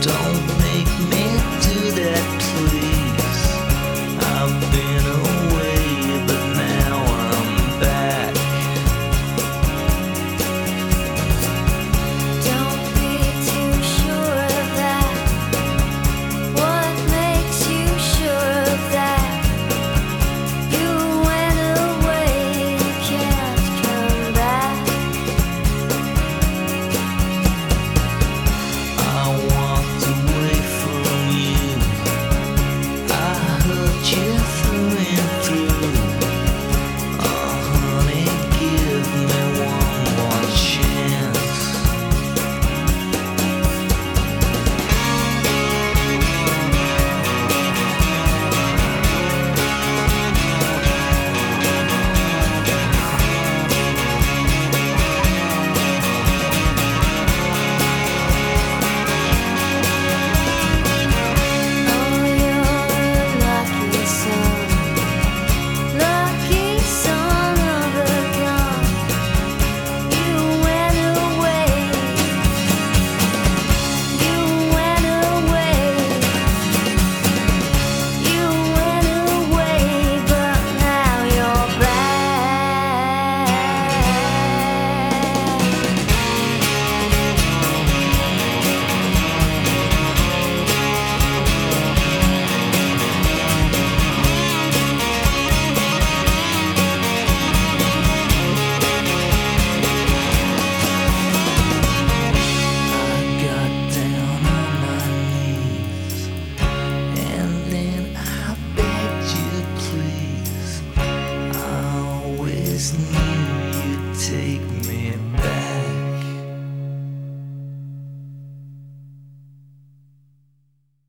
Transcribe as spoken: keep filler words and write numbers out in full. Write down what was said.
Don't make me do that, please. I've been away, but now I'm back. Don't be too sure of that. What makes you sure of that? You went away, you can't come back. I walked away from you. I hurt you through and through. Oh, honey, give me one more chance. Oh, you're a lucky son, lucky son of a gun. You went away, you went away, you went away, but now you're back. I got down on my knees, and then I begged you, please. I always knew you'd take me